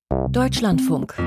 Deutschlandfunk.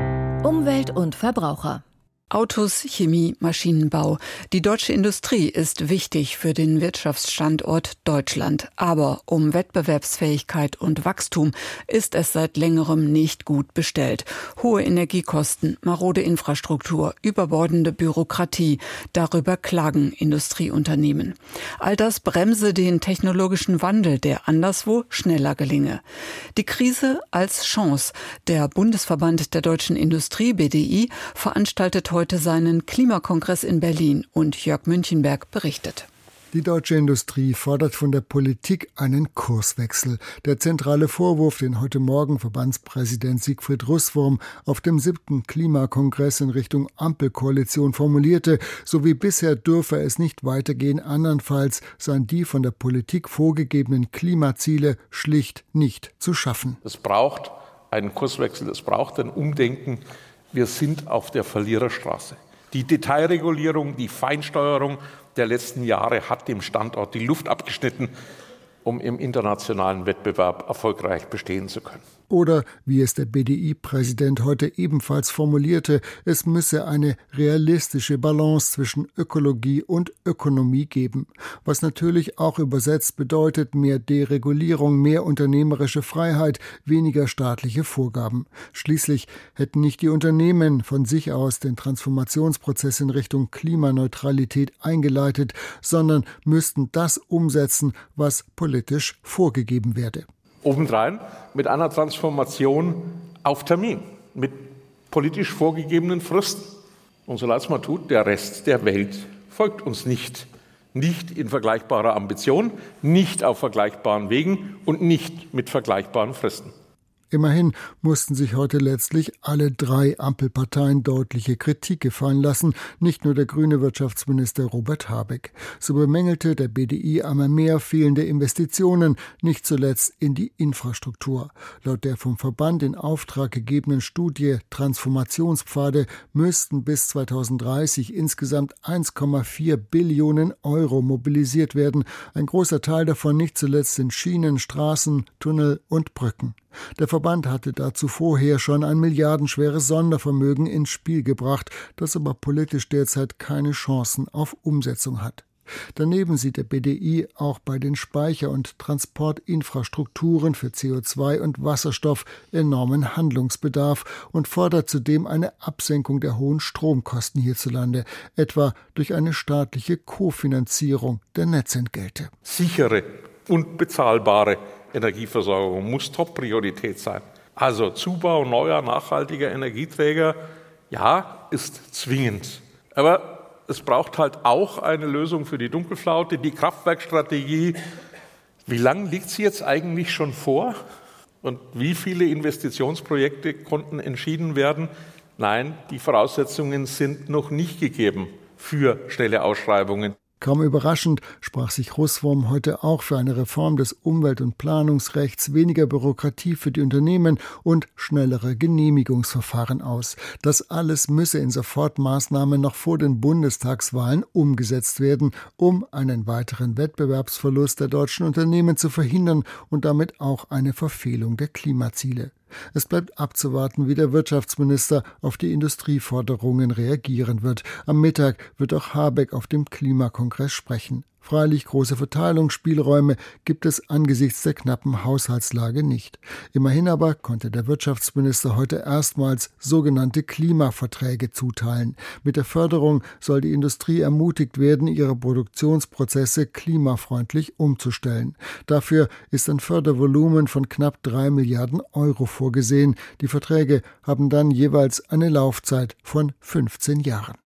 Umwelt und Verbraucher. Autos, Chemie, Maschinenbau. Die deutsche Industrie ist wichtig für den Wirtschaftsstandort Deutschland. Aber um Wettbewerbsfähigkeit und Wachstum ist es seit längerem nicht gut bestellt. Hohe Energiekosten, marode Infrastruktur, überbordende Bürokratie. Darüber klagen Industrieunternehmen. All das bremse den technologischen Wandel, der anderswo schneller gelinge. Die Krise als Chance. Der Bundesverband der deutschen Industrie, BDI, veranstaltet heute seinen Klimakongress in Berlin und Jörg Münchenberg berichtet. Die deutsche Industrie fordert von der Politik einen Kurswechsel. Der zentrale Vorwurf, den heute Morgen Verbandspräsident Siegfried Russwurm auf dem 7. Klimakongress in Richtung Ampelkoalition formulierte, so wie bisher dürfe es nicht weitergehen, andernfalls seien die von der Politik vorgegebenen Klimaziele schlicht nicht zu schaffen. Es braucht einen Kurswechsel, es braucht ein Umdenken. Wir sind auf der Verliererstraße. Die Detailregulierung, die Feinsteuerung der letzten Jahre hat dem Standort die Luft abgeschnitten, um im internationalen Wettbewerb erfolgreich bestehen zu können. Oder, wie es der BDI-Präsident heute ebenfalls formulierte, es müsse eine realistische Balance zwischen Ökologie und Ökonomie geben. Was natürlich auch übersetzt bedeutet mehr Deregulierung, mehr unternehmerische Freiheit, weniger staatliche Vorgaben. Schließlich hätten nicht die Unternehmen von sich aus den Transformationsprozess in Richtung Klimaneutralität eingeleitet, sondern müssten das umsetzen, was politisch vorgegeben werde. Obendrein mit einer Transformation auf Termin, mit politisch vorgegebenen Fristen. Und so leid es mir tut, der Rest der Welt folgt uns nicht. Nicht in vergleichbarer Ambition, nicht auf vergleichbaren Wegen und nicht mit vergleichbaren Fristen. Immerhin mussten sich heute letztlich alle 3 Ampelparteien deutliche Kritik gefallen lassen, nicht nur der grüne Wirtschaftsminister Robert Habeck. So bemängelte der BDI einmal mehr fehlende Investitionen, nicht zuletzt in die Infrastruktur. Laut der vom Verband in Auftrag gegebenen Studie Transformationspfade müssten bis 2030 insgesamt 1,4 Billionen Euro mobilisiert werden. Ein großer Teil davon nicht zuletzt in Schienen, Straßen, Tunnel und Brücken. Der Verband hatte dazu vorher schon ein milliardenschweres Sondervermögen ins Spiel gebracht, das aber politisch derzeit keine Chancen auf Umsetzung hat. Daneben sieht der BDI auch bei den Speicher- und Transportinfrastrukturen für CO2 und Wasserstoff enormen Handlungsbedarf und fordert zudem eine Absenkung der hohen Stromkosten hierzulande, etwa durch eine staatliche Kofinanzierung der Netzentgelte. Sichere und bezahlbare Energieversorgung muss Top-Priorität sein. Also Zubau neuer, nachhaltiger Energieträger, ja, ist zwingend. Aber es braucht halt auch eine Lösung für die Dunkelflaute, die Kraftwerkstrategie. Wie lange liegt sie jetzt eigentlich schon vor? Und wie viele Investitionsprojekte konnten entschieden werden? Nein, die Voraussetzungen sind noch nicht gegeben für schnelle Ausschreibungen. Kaum überraschend sprach sich Russwurm heute auch für eine Reform des Umwelt- und Planungsrechts, weniger Bürokratie für die Unternehmen und schnellere Genehmigungsverfahren aus. Das alles müsse in Sofortmaßnahmen noch vor den Bundestagswahlen umgesetzt werden, um einen weiteren Wettbewerbsverlust der deutschen Unternehmen zu verhindern und damit auch eine Verfehlung der Klimaziele. Es bleibt abzuwarten, wie der Wirtschaftsminister auf die Industrieforderungen reagieren wird. Am Mittag wird auch Habeck auf dem Klimakongress sprechen. Freilich große Verteilungsspielräume gibt es angesichts der knappen Haushaltslage nicht. Immerhin aber konnte der Wirtschaftsminister heute erstmals sogenannte Klimaverträge zuteilen. Mit der Förderung soll die Industrie ermutigt werden, ihre Produktionsprozesse klimafreundlich umzustellen. Dafür ist ein Fördervolumen von knapp 3 Milliarden Euro vorgesehen. Die Verträge haben dann jeweils eine Laufzeit von 15 Jahren.